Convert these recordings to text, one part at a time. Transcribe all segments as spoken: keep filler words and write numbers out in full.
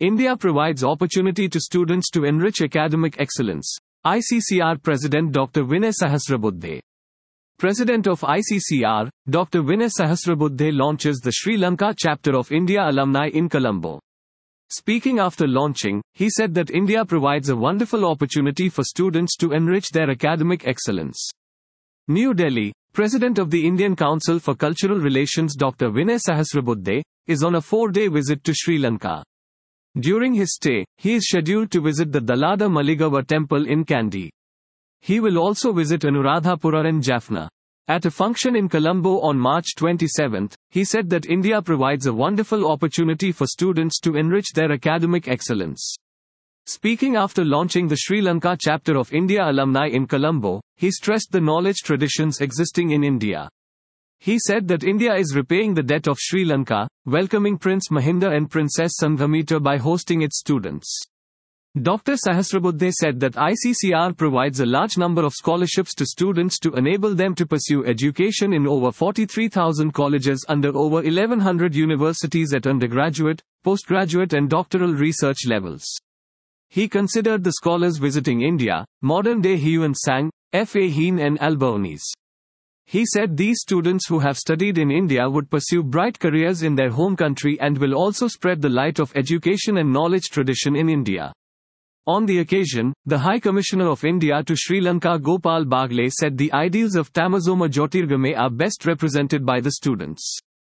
India provides opportunity to students to enrich academic excellence. I C C R President Doctor Vinay Sahasrabuddhe. President of I C C R, Doctor Vinay Sahasrabuddhe launches the Sri Lanka chapter of India Alumni in Colombo. Speaking after launching, he said that India provides a wonderful opportunity for students to enrich their academic excellence. New Delhi, President of the Indian Council for Cultural Relations Doctor Vinay Sahasrabuddhe, is on a four-day visit to Sri Lanka. During his stay, he is scheduled to visit the Dallada Maligava temple in Kandy. He will also visit Anuradhapura and Jaffna. At a function in Colombo on March twenty-seventh, he said that India provides a wonderful opportunity for students to enrich their academic excellence. Speaking after launching the Sri Lanka chapter of India Alumni in Colombo, he stressed the knowledge traditions existing in India. He said that India is repaying the debt of Sri Lanka, welcoming Prince Mahinda and Princess Sanghamita by hosting its students. Doctor Sahasrabuddhe said that I C C R provides a large number of scholarships to students to enable them to pursue education in over forty-three thousand colleges under over eleven hundred universities at undergraduate, postgraduate and doctoral research levels. He considered the scholars visiting India, modern-day Huan Sang, F A Hien and Albanese. He said these students who have studied in India would pursue bright careers in their home country and will also spread the light of education and knowledge tradition in India. On the occasion, the High Commissioner of India to Sri Lanka Gopal Bagle said the ideals of Tamazoma Jyotirgamay are best represented by the students.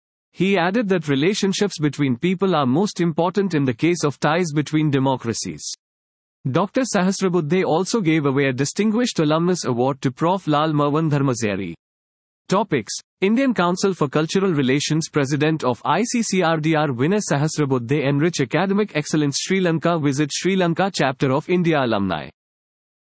He added that relationships between people are most important in the case of ties between democracies. Doctor Sahasrabuddhe also gave away a Distinguished Alumnus Award to Professor Lal Marwan Dharmazeri. Topics: Indian Council for Cultural Relations President of I C C R Doctor Vinay Sahasrabuddhe enrich academic excellence Sri Lanka visit Sri Lanka chapter of India Alumni.